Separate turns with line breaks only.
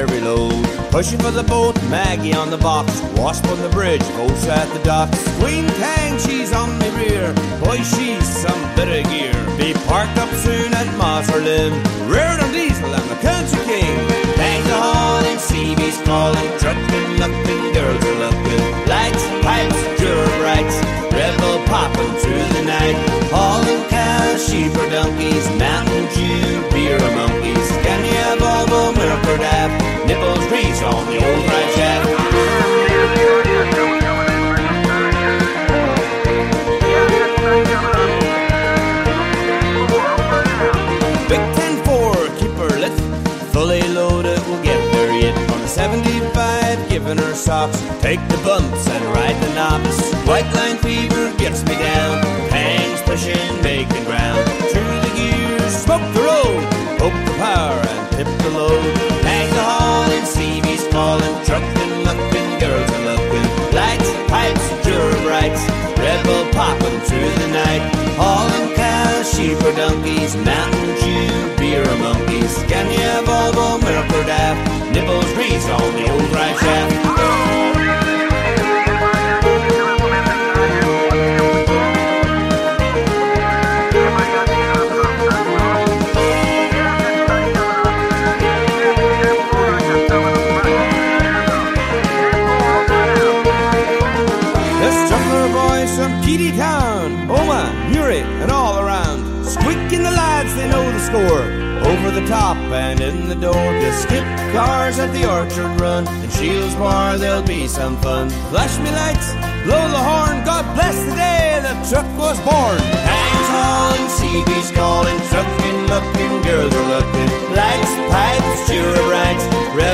every load. Pushing for the boat, Maggie on the box. Wasp on the bridge, Ghost at the docks. Queen Tang, she's on the rear. Boy, she's some bit of gear. Be parked up soon at Masterlim. Reared on diesel, I'm the country king. Bang the horn and CB's calling. Trucking, looking, girls are looking. Lights, pipes, Durham rights. Rebel popping through the night. Hauling cows, sheep or donkeys. Mountain Dew, beer or monkeys. Can you have Volvo, milk or dab? Nipples grease on the old right shaft. Big 10-4, keep her lit. Fully loaded, we'll get there yet. On the 75, giving her socks. Take the bumps and ride the knobs. White line fever gets me down. Pangs pushing, making ground. Through the gears, smoke the road. Hope the power and tip the load. Hang the horn and CB's calling. Trucking, looking, girls are looking. Lights, pipes, Durham rights. Rebel popping through the night. Hauling cows, sheep or donkeys. Mountain Dew, beer or monkeys. Can you have Volvo, milk or daft? Nipples grease on the old right shaft. From Keady Town, Oma, Newry, and all around. Squeaking the lads, they know the score. Over the top and in the door. The skip cars at the Orchard Run. In Shields Bar, there'll be some fun. Flash me lights, blow the horn. God bless the day the truck was born. Hangs hauling, CB's calling. Trucking, looking, girls are looking. Lights, pipes, Durham rights.